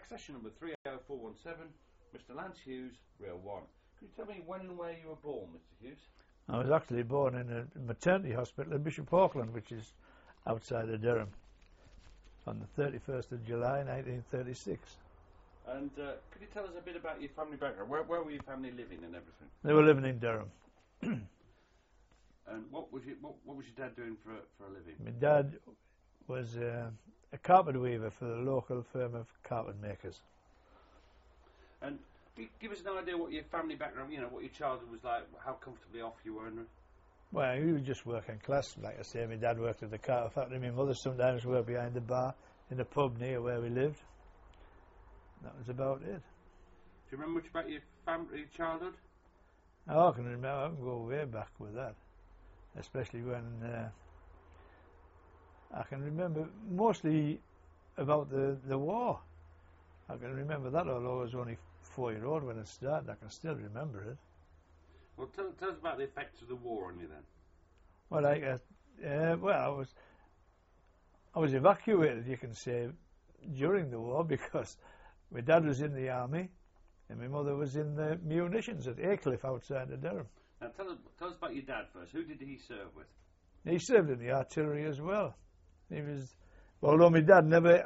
Accession number 30417, Mr. Lance Hughes, Rail 1. Could you tell me when and where you were born, Mr. Hughes? I was actually born in a maternity hospital in Bishop Auckland, which is outside of Durham, on the 31st of July 1936. And could you tell us a bit about your family background? Where were your family living and everything? They were living in Durham. And what was your dad doing for a living? My dad was a carpet weaver for the local firm of carpet makers. And give us an idea what your family background, what your childhood was like, how comfortably off you were. Well, he was just working class, like I say. My dad worked at the carpet factory. My mother sometimes worked behind the bar in the pub near where we lived. That was about it. Do you remember much about your family, your childhood? Oh, I can remember. I can go way back with that, especially when I can remember mostly about the war. I can remember that, although I was only 4-year-old when it started. I can still remember it. Well, tell us about the effects of the war on you then. Well, I was evacuated, you can say, during the war because my dad was in the army and my mother was in the munitions at Aycliffe outside of Durham. Now tell us about your dad first. Who did he serve with? He served in the artillery as well. Although my dad never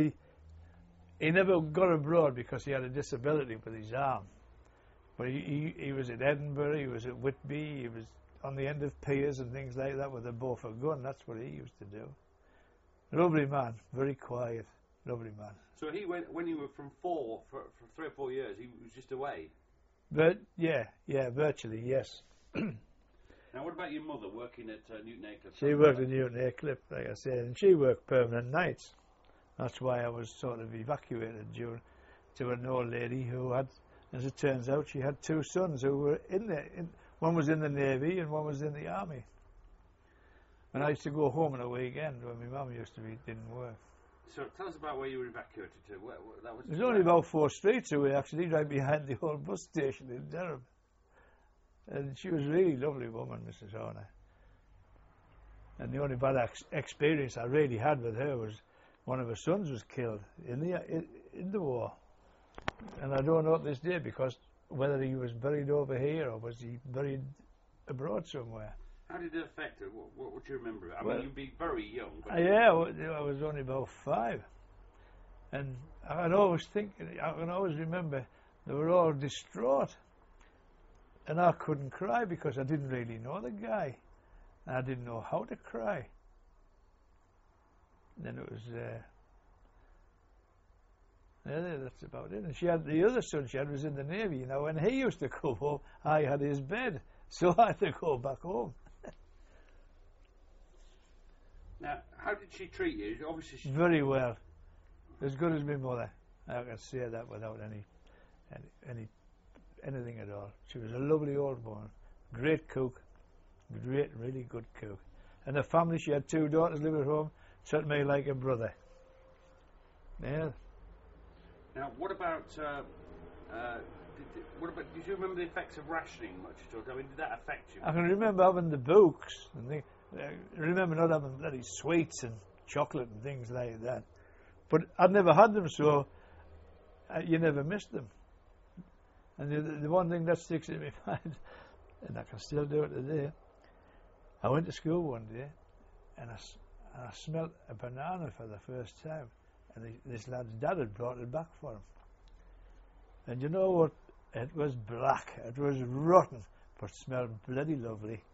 got abroad because he had a disability with his arm. But he was at Edinburgh, he was at Whitby, he was on the end of piers and things like that with a bow for a gun. That's what he used to do. Lovely man, very quiet, lovely man. So he went, when you were from 4, for 3 or 4 years, he was just away? But yeah, virtually, yes. Now, what about your mother working at Newton Aycliffe? She worked at Newton Aycliffe, like I said, and she worked permanent nights. That's why I was sort of evacuated to an old lady who had, as it turns out, she had 2 sons who were in there. One was in the Navy and one was in the Army. And I used to go home on a weekend when my mum didn't work. So tell us about where you were evacuated to. It was only about 4 streets away, actually, right behind the old bus station in Durham. And she was a really lovely woman, Mrs. Horner. And the only bad experience I really had with her was one of her sons was killed in the war. And I don't know to this day because whether he was buried over here or was he buried abroad somewhere. How did it affect her? What would you remember? I mean, you'd be very young. But yeah, I was only about 5. And I can always remember they were all distraught. And I couldn't cry because I didn't really know the guy. And I didn't know how to cry. And then it was, that's about it. And she had, the other son she had was in the Navy. When he used to come home, I had his bed. So I had to go back home. Now, how did she treat you? Obviously, very well, as good as my mother. I can say that without anything at all. She was a lovely old woman, great cook, really good cook. And the family, she had 2 daughters live at home, treated me like a brother. Yeah. Now, what about? Did you remember the effects of rationing much at all? I mean, did that affect you? I can remember having the books and I remember not having bloody sweets and chocolate and things like that. But I'd never had them, so you never missed them. And the one thing that sticks in my mind, and I can still do it today, I went to school one day and I smelt a banana for the first time. And this lad's dad had brought it back for him. And you know what? It was black. It was rotten, but smelled bloody lovely.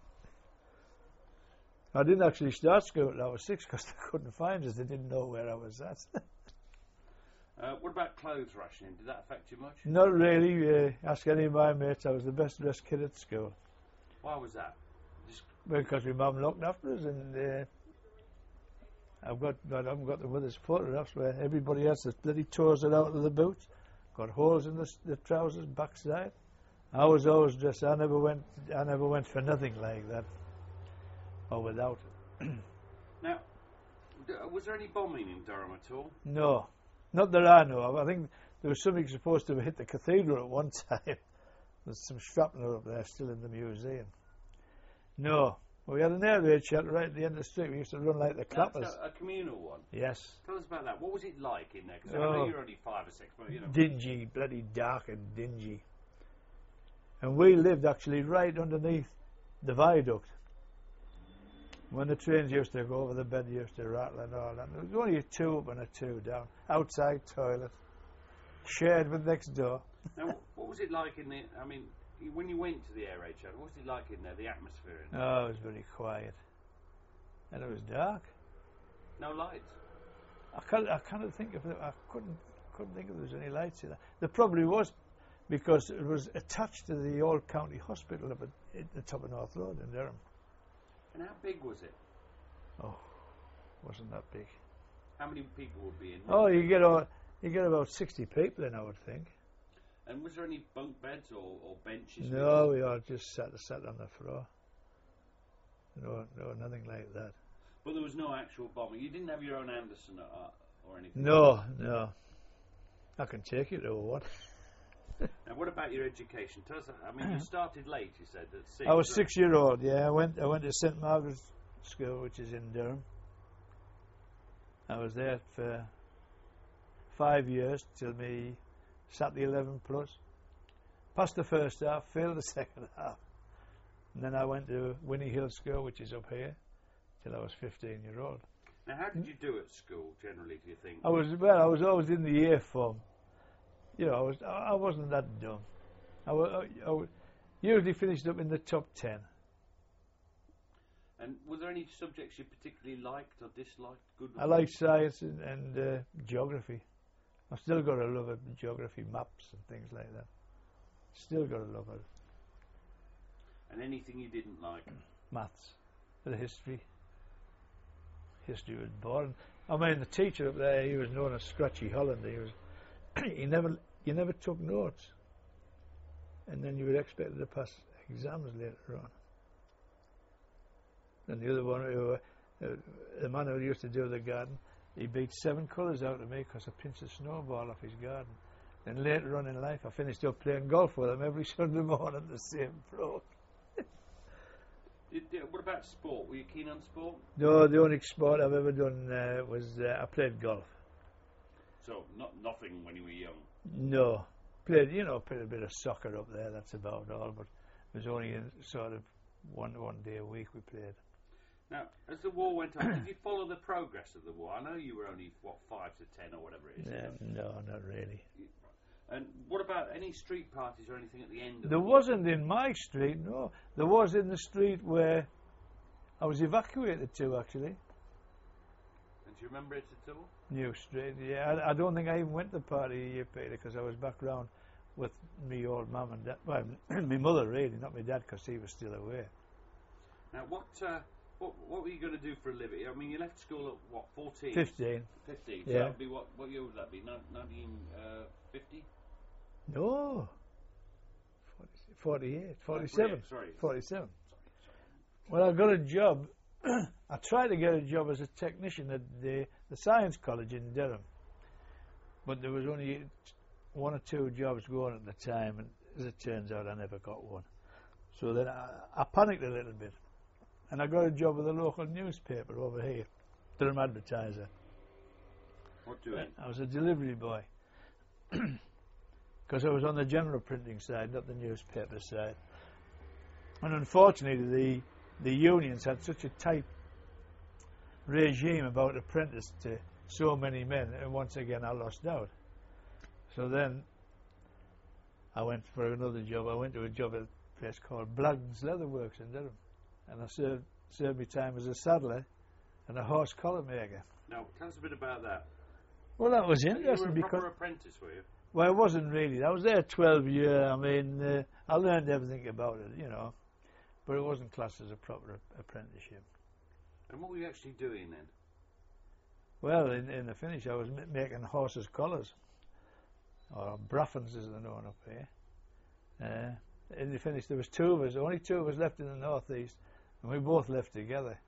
I didn't actually start school till I was 6 because they couldn't find us. They didn't know where I was at. What about clothes rationing? Did that affect you much? Not really. Ask any of my mates. I was the best dressed kid at school. Why was that? Because my mum looked after us, and I haven't got the mother's photographs where everybody else has bloody toes it out of the boots, got holes in the trousers backside. I was always dressed. I never went for nothing like that. Or without it. Now, was there any bombing in Durham at all? No, not that I know of. I think there was something supposed to have hit the cathedral at one time. There's some shrapnel up there still in the museum. No, We had an air raid shelter right at the end of the street. We used to run like the clappers. That's a communal one. Yes. Tell us about that. What was it like in there? Because I know you're only 5 or 6, but you know. Dingy, bloody dark and dingy. And we lived actually right underneath the viaduct. When the trains used to go over, the bed used to rattle and all that. There was only a 2 up and a 2 down. Outside toilet. Shared with next door. Now, what was it like in the... I mean, when you went to the air raid shelter, what was it like in there, the atmosphere in there? Oh, it was very quiet. And it was dark. No lights? I can't think of it. I couldn't think if there was any lights in there. There probably was, because it was attached to the old county hospital up at the top of North Road in Durham. And how big was it? Oh, wasn't that big. How many people would be in there? Oh, you get about 60 people in, I would think. And was there any bunk beds or benches? No, we all just sat on the floor. No, nothing like that. But there was no actual bombing. You didn't have your own Anderson or anything? No. I can take you to one. Now, what about your education? Tell us. I mean, you started late. You said at 6. I was 6-year-old. Yeah, I went to St Margaret's School, which is in Durham. I was there for 5 years till me sat the 11 plus. Passed the first half, failed the second half, and then I went to Winnie Hill School, which is up here, till I was 15-year-old. Now, how did you do at school generally? Do you think? I was always in the A form. You know, I wasn't that dumb. I usually finished up in the top 10. And were there any subjects you particularly liked or disliked? Good. I liked science and geography. I've still got a love of geography, maps and things like that. Still got a love of it. And anything you didn't like? Maths, the history. History was boring. I mean, the teacher up there, he was known as Scratchy Holland. He was. You never took notes, and then you were expected to pass exams later on. And the other one, the man who used to do the garden, he beat 7 colours out of me because I pinched a snowball off his garden. Then later on in life, I finished up playing golf with him every Sunday morning at the same pro. What about sport? Were you keen on sport? No, the only sport I've ever done was I played golf. So nothing when you were young? No. Played a bit of soccer up there, that's about all, but it was only sort of one day a week we played. Now, as the war went on, did you follow the progress of the war? I know you were only, 5 to 10 or whatever it is. No, not really. And what about any street parties or anything at the end of There the war? wasn't in my street, no. There was in the street where I was evacuated to, actually. And do you remember it at all? New Street, yeah. I don't think I even went to the party here, Peter, because I was back round with me old mum and dad. Well, my mother really, not my dad, because he was still away. Now, what were you going to do for a living? I mean, you left school at, 14? 15. 15. So Yeah. that would be, what year would that be? 1950? No. 48, 47. Sorry. 47. Well, I got a job. I tried to get a job as a technician at the Science College in Durham, but there was only 1 or 2 jobs going at the time, and as it turns out, I never got one. So then I panicked a little bit, and I got a job with a local newspaper over here, Durham Advertiser. What doing? I was a delivery boy, because I was on the general printing side, not the newspaper side. And unfortunately, the unions had such a tight regime about apprentice to so many men, and once again I lost out. So then I went for another job. I went to a job at a place called Blagden's Leather Works in Durham, and I served my time as a saddler and a horse collar maker. Now, tell us a bit about that. Well, that was You interesting were a because, proper apprentice, were you? well, it wasn't really. I was there 12 years. I mean, I learned everything about it, but it wasn't classed as a proper apprenticeship. And what were you actually doing then? Well, in the finish, I was making horses' collars, or braffins as they're known up here. In the finish, there was 2 of us, only 2 of us left in the northeast, and we both left together.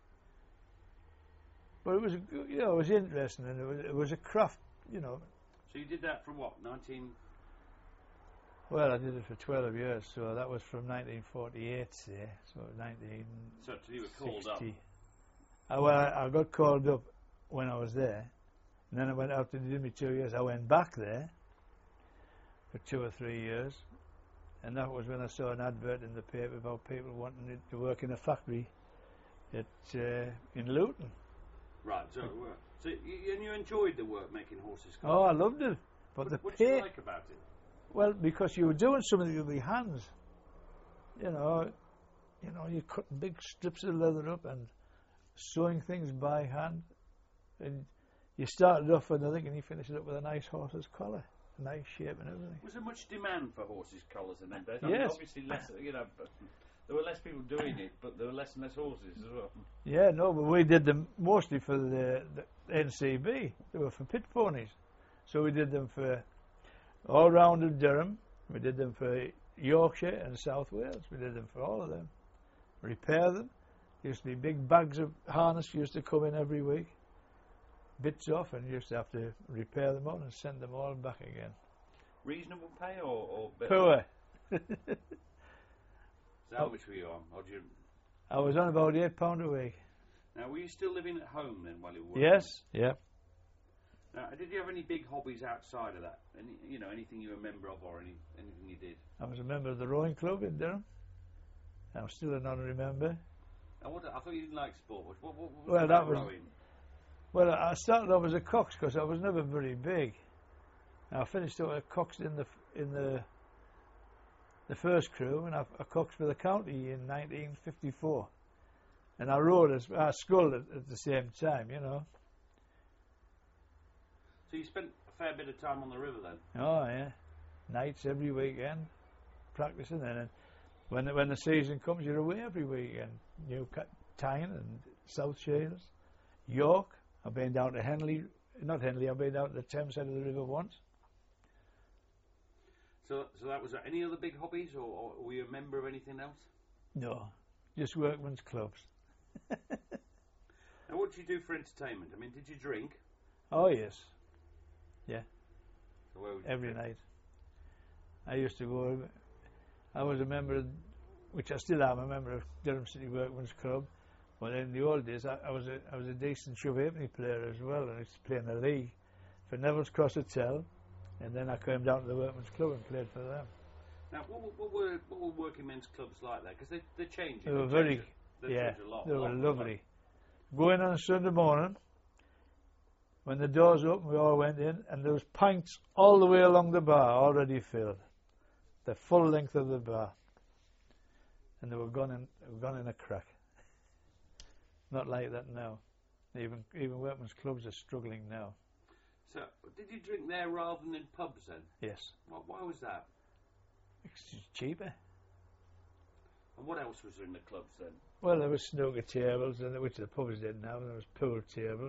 But it was, it was interesting, and it was a craft, So you did that from what, 19... Well, I did it for 12 years, so that was from 1948, say, so 1960. So you were called up. I got called up when I was there, and then I went out to do me 2 years. I went back there for 2 or 3 years, and that was when I saw an advert in the paper about people wanting to work in a factory in Luton. Right, so and you enjoyed the work making horses' Oh, I loved it, but the what pay. did you like about it? Well, because you were doing something with your hands, you know, you're cutting big strips of leather up and sewing things by hand, and you started off with nothing and you finished it up with a nice horse's collar, a nice shape and everything. Was there much demand for horses' collars in them days? Yes. I mean, obviously less, but there were less people doing it, but there were less and less horses as well. Yeah, no, but we did them mostly for the NCB. They were for pit ponies, so we did them for all round of Durham. We did them for Yorkshire and South Wales. We did them for all of them. Repair them. Used to be big bags of harness used to come in every week. Bits off, and you used to have to repair them all and send them all back again. Reasonable pay or Poor. So how much were you on? Or did you... I was on about £8 a week. Now, were you still living at home then while you were working? Yes, yeah. Now, did you have any big hobbies outside of that? Anything you remember of, or anything you did? I was a member of the rowing club in Durham. I'm still an honorary member. I thought you didn't like sport. What Well, that was. rowing? Well, I started off as a cox because I was never very big. I finished up a cox in the first crew, and I coxed for the county in 1954. And I rowed I sculled at the same time, you know. So you spent a fair bit of time on the river then? Oh yeah, nights every weekend, practicing. And then when the season comes, you're away every weekend. Tyne and South Shields, York. I've been down to Henley. Not Henley. I've been down to the Thames side of the river once. So that was any other big hobbies, or were you a member of anything else? No, just workmen's clubs. Now, what did you do for entertainment? I mean, did you drink? Oh yes, yeah. So where would you Every drink? night. I used to go. I was a member of, which I still am, a member of Durham City Workmen's Club. But in the old days, I was a decent shove halfpenny player as well, and I used to play in the league for Neville's Cross Hotel, and then I came down to the Workmen's Club and played for them. Now, what were working men's clubs like there? Because they're changing. They were very, yeah, they were lovely. Go in on a Sunday morning, when the doors opened, we all went in, and there was pints all the way along the bar, already filled, the full length of the bar, and they were gone in a crack. Not like that now. Even workmen's clubs are struggling now. So, did you drink there rather than in pubs then? Yes. Why was that? It's just cheaper. And what else was there in the clubs then? Well, there was snooker tables, which the pubs didn't have, and there was pool tables.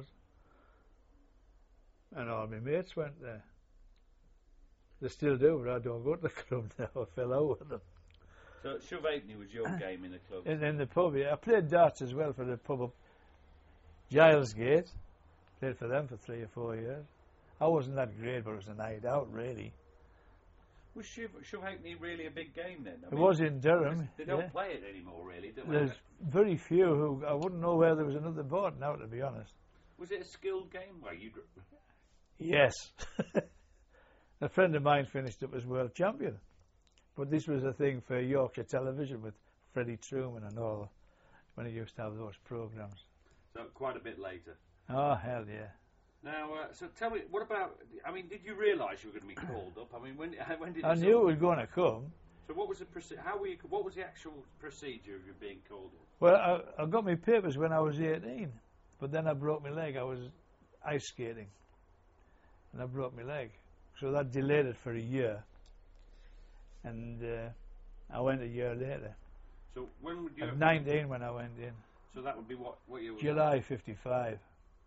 And all my mates went there. They still do, but I don't go to the club now. I fell out with them. So shove halfpenny was your game in the club? In the pub, yeah. I played darts as well for the pub up Gilesgate. Played for them for 3 or 4 years. I wasn't that great, but it was a night out, really. Was shove halfpenny really a big game then? It was in Durham. They don't play it anymore, really, do they? There's very few who... I wouldn't know where there was another board now, to be honest. Was it a skilled game? Well, you... Yes. A friend of mine finished up as world champion. But this was a thing for Yorkshire Television with Freddie Truman and all, when he used to have those programmes. So quite a bit later. Oh, hell yeah. Now, so tell me, what about, I mean, did you realise you were going to be called up? I mean, when did I knew it was going to come. So what was what was the actual procedure of you being called up? Well, I got my papers when I was 18, but then I broke my leg. I was ice skating, and I broke my leg. So that delayed it for a year. And I went a year later. So when would you... At 19 when I went in. So that would be what year was July 55.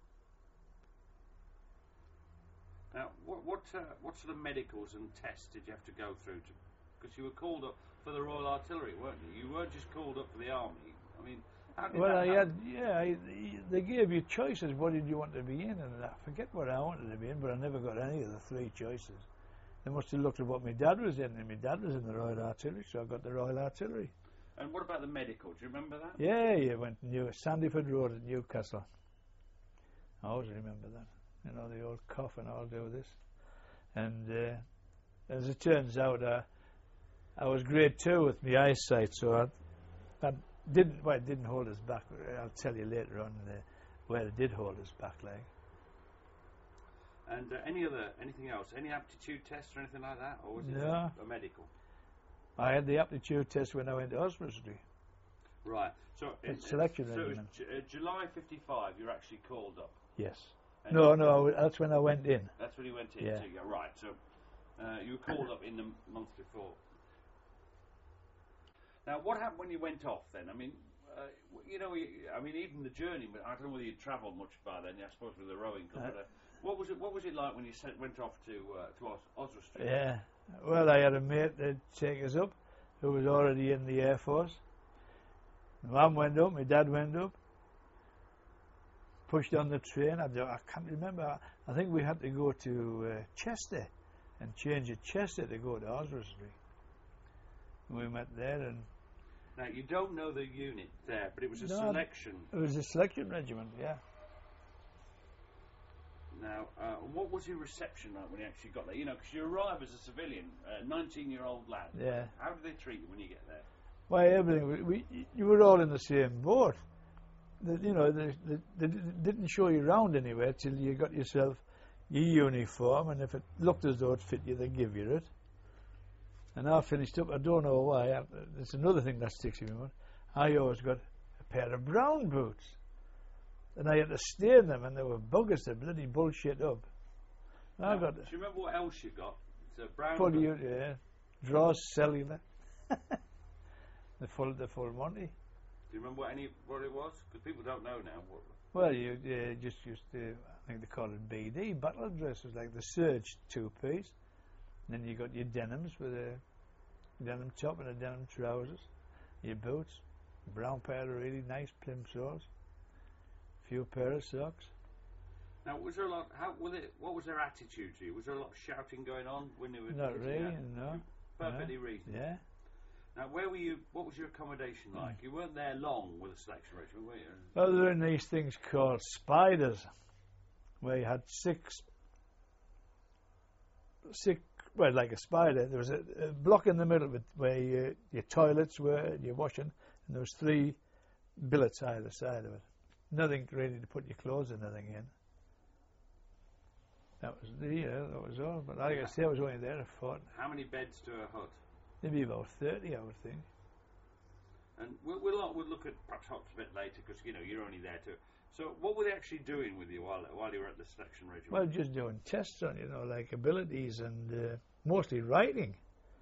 Now, what sort of medicals and tests did you have to go through? Because you were called up for the Royal Artillery, weren't you? You weren't just called up for the Army. I mean, how did that happen? They gave you choices. What did you want to be in? And I forget what I wanted to be in, but I never got any of the 3 choices. they must have looked at what my dad was in, and my dad was in the Royal Artillery, so I got the Royal Artillery. And what about the medical? Do you remember that? Yeah, you went to Sandyford Road at Newcastle. I always remember that. You know, the old cough and I'll do this. And as it turns out, I was grade 2 with my eyesight, so that didn't hold us back. I'll tell you later on where it did hold us back, like. And anything else? Any aptitude tests or anything like that, or was it just a medical? I had the aptitude test when I went to Oswestry. Right. So selection so regiment. July '55, you were actually called up. Yes. No, that's when I went in. That's when you went in. Yeah. So right. So you were called up in the month before. Now, what happened when you went off then? I mean, even the journey. I don't know whether you'd travelled much by then. I suppose with the rowing club. What was it like when you went off to Oswestry? Yeah. Well, I had a mate that take us up, who was already in the Air Force. My mum went up, my dad went up, pushed on the train. I can't remember. I think we had to go to Chester and change at Chester to go to Oswestry. We met there, and now you don't know the unit there, but it was a selection. It was a selection regiment, yeah. Now, what was your reception like when you actually got there? You know, because you arrive as a civilian, 19-year-old lad. Yeah. How do they treat you when you get there? Why, everything. You were all in the same boat. They didn't show you around anywhere till you got yourself your uniform, and if it looked as though it fit you, they give you it. And I finished up. I don't know why. There's another thing that sticks in my mind. I always got a pair of brown boots. And I had to stain them, and they were buggers. They bloody bullshit up. Now, do you remember what else you got? It's a brown. Yeah, Draws Cellular. the full Monty. Do you remember what it was? Because people don't know now. Well, you just used to. I think they call it BD battle dresses, like the serge 2-piece. And then you got your denims with a denim top and a denim trousers. Your boots, brown pair of really nice plimsolls. Few pair of socks. Now, was there a lot? What was their attitude to you? Was there a lot of shouting going on when they were? Not really, no. Perfectly reasonable. Yeah. Now, where were you? What was your accommodation like? You weren't there long with the selection regiment, were you? Well, there were in these things called spiders, where you had six. Well, like a spider. There was a block in the middle of it where your toilets were, and your washing, and there was 3 billets either side of it. Nothing really to put your clothes and nothing in. That was all. But like I say, I was only there a fortnight. How many beds to a hut? Maybe about 30, I would think. And we'll look at perhaps huts a bit later, because you're only there to. So what were they actually doing with you while you were at the selection regiment? Well, just doing tests on like abilities and mostly writing.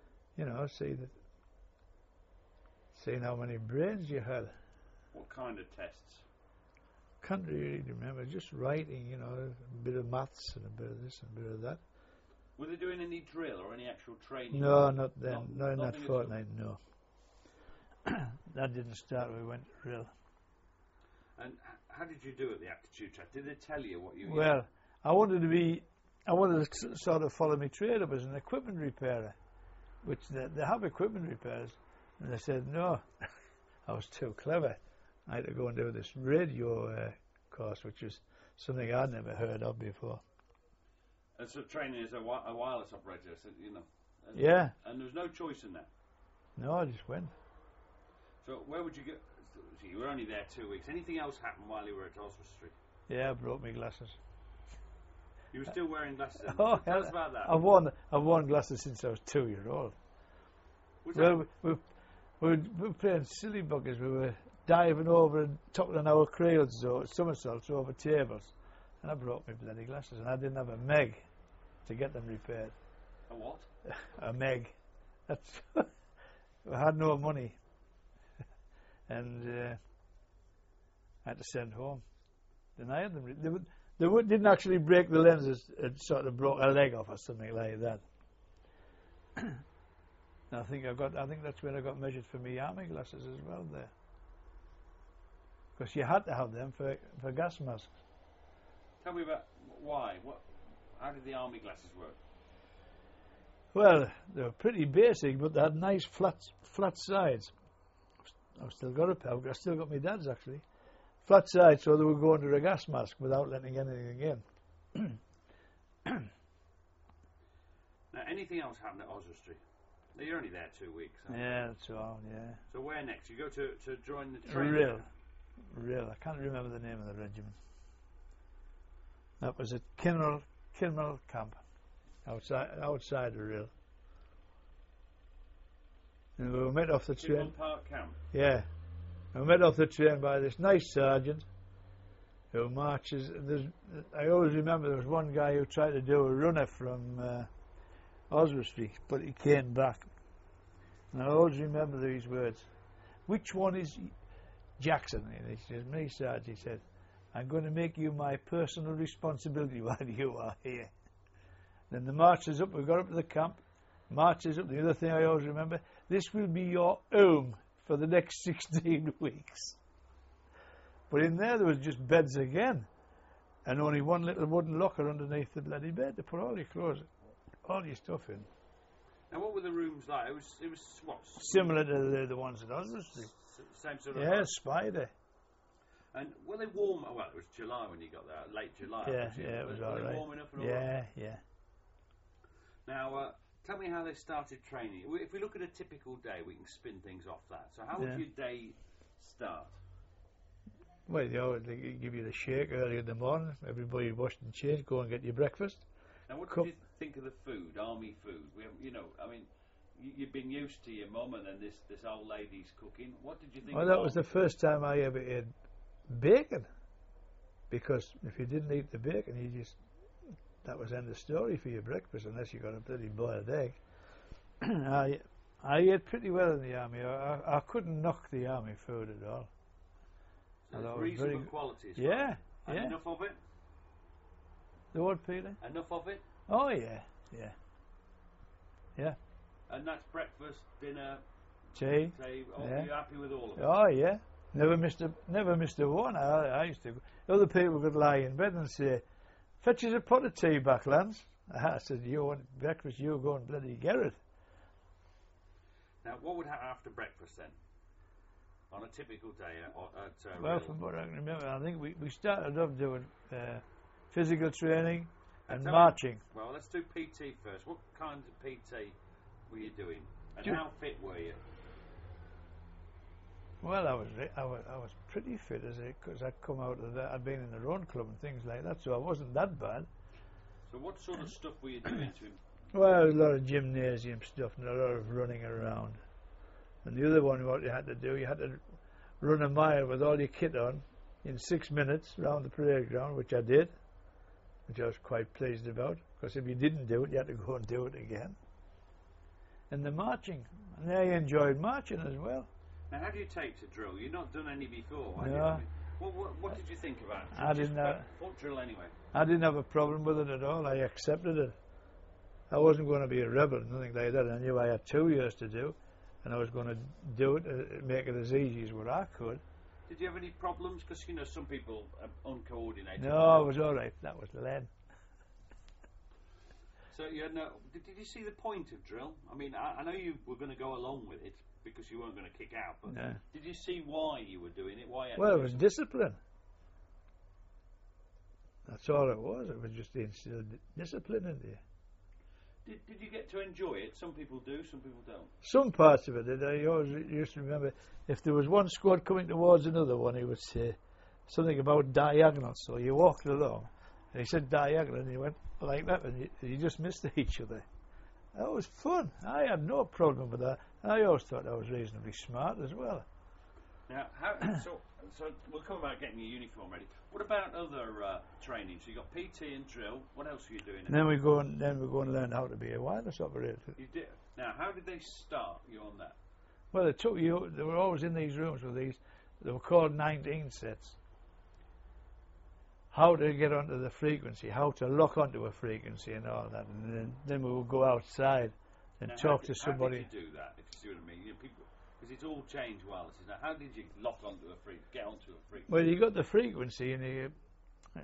Seeing how many brains you had. What kind of tests? Can't really remember. Just writing, a bit of maths and a bit of this and a bit of that. Were they doing any drill or any actual training? No, not then. Not in that fortnight, no. That didn't start when we went to drill. And how did you do at the aptitude test? Did they tell you what you? Well, I wanted to sort of follow my trade up as an equipment repairer, which they have equipment repairs, and they said no. I was too clever. I had to go and do this radio course, which was something I'd never heard of before. And so training as a wireless operator, so, yeah. And there was no choice in that? No, I just went. So where would you go? So you were only there 2 weeks. Anything else happened while you were at Oswestry? Yeah, I broke my glasses. You were still wearing glasses then? Oh, Tell us about that. I've worn glasses since I was 2 years old. Well, we were playing silly buggers. We were diving over and toppling our cradles or somersaults over tables, and I broke my bloody glasses, and I didn't have a meg to get them repaired. A what? A meg. I had no money, and I had to send home. Then I had them. They didn't actually break the lenses. It sort of broke a leg off or something like that. I think that's where I got measured for my army glasses as well there. Because you had to have them for gas masks. Tell me about why. How did the army glasses work? Well, they were pretty basic, but they had nice flat sides. I've still got a pair. I've still got my dad's, actually. Flat sides, so they would go under a gas mask without letting anything in. Now, anything else happened at Oswestry? You're only there 2 weeks. Yeah, that's all, yeah. So where next? You go to join the training? Real. I can't remember the name of the regiment. That was at Kinmel Camp, outside the Real. And we were met off the train. Park Camp? Yeah. We were met off the train by this nice sergeant who marches. I always remember there was one guy who tried to do a runner from Oswestry, but he came back. And I always remember these words. Which one is Jackson? And he says, me, Sarge, he said, I'm going to make you my personal responsibility while you are here. Then the march is up, we got up to the camp, march is up. The other thing I always remember, this will be your home for the next 16 weeks. But in there was just beds again, and only one little wooden locker underneath the bloody bed to put all your clothes, all your stuff in. Now, what were the rooms like? It was what? Similar to the ones at Oswestry. Same sort of. Yeah, spider. And were they warm? Well, it was July when you got there, late July. Yeah, it was all right. Were they warm enough and all Yeah, right? yeah. Now, tell me how they started training. If we look at a typical day, we can spin things off that. So how would your day start? Well, they give you the shake early in the morning. Everybody washed and changed, go and get your breakfast. Now, what did you think of the food, army food? You've been used to your mum and then this old lady's cooking. What did you think? Well, that was the first time I ever ate bacon. Because if you didn't eat the bacon, that was end of story for your breakfast, unless you got a bloody boiled egg. I ate pretty well in the army. I couldn't knock the army food at all. So it's reasonable quality. Yeah, and yeah. Enough of it? The what, Peter? Enough of it? Oh, yeah, yeah. Yeah. And that's breakfast, dinner, tea. Are you happy with all of it? Oh, yeah. Never missed a one. I used to. Other people could lie in bed and say, fetch us a pot of tea back, Lance. I said, you want breakfast, you go and bloody get it. Now, what would happen after breakfast then? On a typical day at well, from what I can remember, I think we started off doing physical training and marching. Well, let's do PT first. What kind of PT were you doing? And how fit were you? Well, I was pretty fit because I'd come out of that. I'd been in the run club and things like that, so I wasn't that bad. So what sort of stuff were you doing to? Well, a lot of gymnasium stuff and a lot of running around. And the other one, what you had to do, you had to run a mile with all your kit on in 6 minutes round the parade ground, which I did, which I was quite pleased about, because if you didn't do it, you had to go and do it again. And the marching, and I enjoyed marching as well. Now, how do you take to drill? You've not done any before, have no. you? I mean, what did you think about it? I didn't have. What drill anyway? I didn't have a problem with it at all. I accepted it. I wasn't going to be a rebel, nothing like that. I knew I had 2 years to do, and I was going to do it, make it as easy as what I could. Did you have any problems? Because, some people are uncoordinated. No, it was all right. That was the lead. So, you had no... Did you see the point of drill? I mean, I know you were going to go along with it because you weren't going to kick out, but did you see why you were doing it? Why? Well, it was discipline. That's all it was. It was just the instilled discipline in there. Did you get to enjoy it? Some people do, some people don't. Some parts of it. I always used to remember if there was one squad coming towards another one, he would say something about diagonal. So you walked along, and he said diagonal, and you went like that, and you just missed each other. That was fun. I had no problem with that. I always thought I was reasonably smart as well. Now, so we'll come about getting your uniform ready. What about other training? So you got PT and drill. What else were you doing? And then we go and learn how to be a wireless operator. You did. Now, how did they start you on that? Well, they were always in these rooms with these. They were called 19 sets. How to get onto the frequency, how to lock onto a frequency, and all that. And then we would go outside and talk to somebody. How did you do that? If you see what I mean, people. Because it's all changed wireless. Now, how did you lock onto get onto a frequency? Well, you got the frequency, and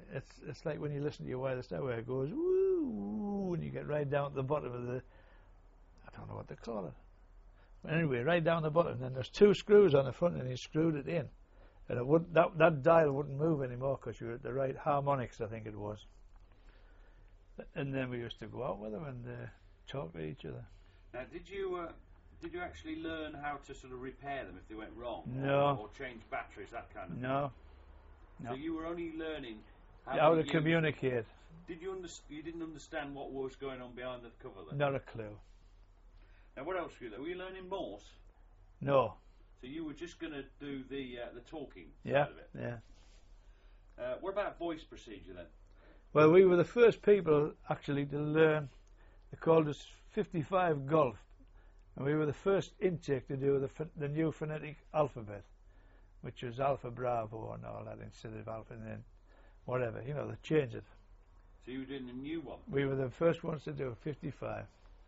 it's like when you listen to your wireless network, it goes woo, and you get right down at the bottom of don't know what they call it. But anyway, right down the bottom, then there's 2 screws on the front, and he screwed it in. And it wouldn't, that dial wouldn't move anymore because you were at the right harmonics, I think it was. And then we used to go out with them and talk to each other. Now, did you actually learn how to sort of repair them if they went wrong? No. Or change batteries, that kind of thing? No. So you were only learning how to communicate. Did you didn't understand what was going on behind the cover then? Not a clue. Now, what else were you learning? Were you learning Morse? No. So you were just going to do the talking yeah, side of it? Yeah. What about voice procedure then? Well, we were the first people actually to learn. They called us 55 Golf, and we were the first intake to do the new phonetic alphabet, which was Alpha Bravo and all that instead of Alpha and then whatever. You know, they changed it. So you were doing a new one? We were the first ones to do 55.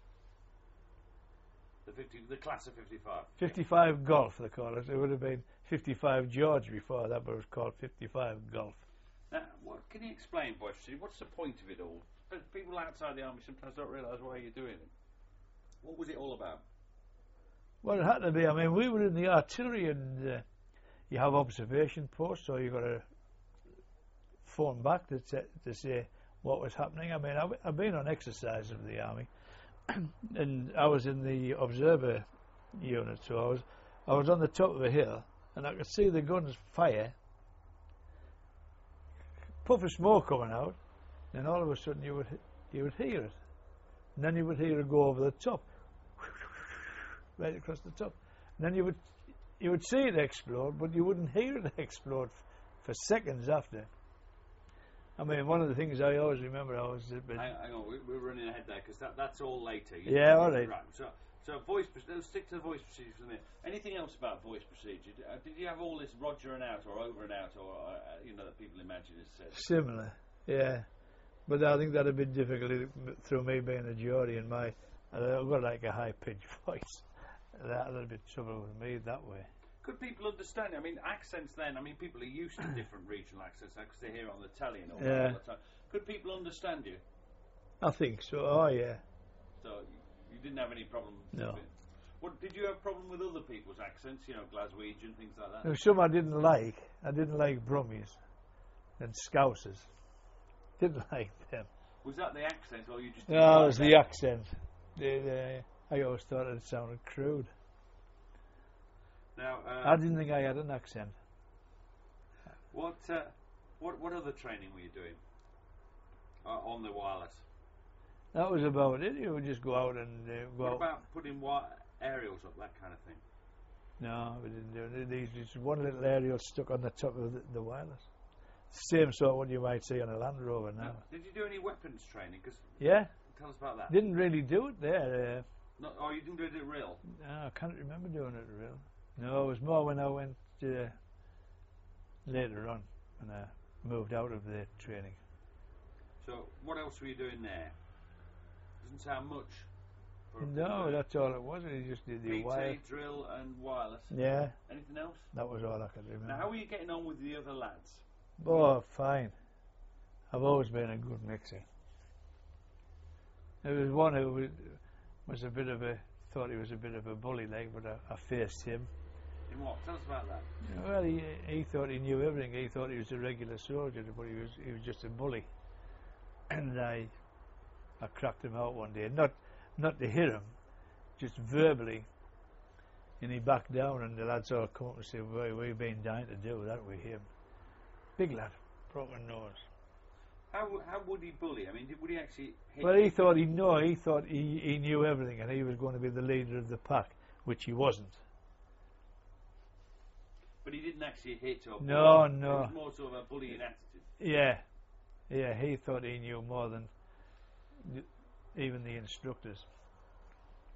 The class of 55? 55 Golf, they call it. It would have been 55 George before that, but it was called 55 Golf. Now, what can you explain voice procedure? What's the point of it all? People outside the army sometimes don't realise why you're doing it. What was it all about? Well, it had to be. I mean, we were in the artillery, and you have observation posts, so you've got to phone back to say what was happening. I mean, I've been on exercise of the army, and I was in the observer unit, so I was on the top of a hill, and I could see the guns fire. Puff of smoke coming out, then all of a sudden you would hear it, and then you would hear it go over the top, right across the top, and then you would see it explode, but you wouldn't hear it explode for seconds after. I mean, one of the things I always remember, hang on, we're running ahead there because that's all later. Yeah, all right. So voice. Let's stick to the voice procedure for a minute. Anything else about voice procedure? Did you have all this Roger and out or over and out, or that people imagine is said? Similar, yeah. But I think that'd have been difficult through me being a Geordie and I've got like a high pitched voice. That'd be trouble with me that way. Could people understand? I mean, accents then. I mean, people are used to different regional accents because they hear on the telly and all that all the time. Could people understand you? I think so. Oh yeah. So you didn't have any problem? No. What did you have a problem with other people's accents? Glaswegian, things like that. There were some I didn't like. I didn't like Brummies and Scousers. Didn't like them. Was that the accent, or you just? No, it was the accent. I always thought it sounded crude. Now, I didn't think I had an accent. What other training were you doing on the wireless? That was about it. You would just go out and What about putting aerials up, that kind of thing? No, we didn't do it. There's just one little aerial stuck on the top of the wireless. Same sort of what you might see on a Land Rover now. Did you do any weapons training? Yeah. Tell us about that. Didn't really do it there. You didn't do it at Real? No, I can't remember doing it at Real. No, it was more when I went later on, when I moved out of the training. So, what else were you doing there? Doesn't sound much. No, that's all it was. You just did the wire. Drill and wireless. Yeah. Anything else? That was all I could remember. Now, how were you getting on with the other lads? Oh, fine. I've always been a good mixer. There was one who was a bit of thought he was a bit of a bully, but I faced him. In what? Tell us about that. Well, he thought he knew everything. He thought he was a regular soldier, but he was just a bully. And I cracked him out one day, not to hit him, just verbally. And he backed down, and the lads all come up and said, "Well, we've been dying to do that with him." Big lad, proper nose. How would he bully? I mean, would he actually hit Well, he thought he knew everything, and he was going to be the leader of the pack, which he wasn't. But he didn't actually hit or bully. No. It was more sort of a bullying attitude. Yeah, he thought he knew more than even the instructors.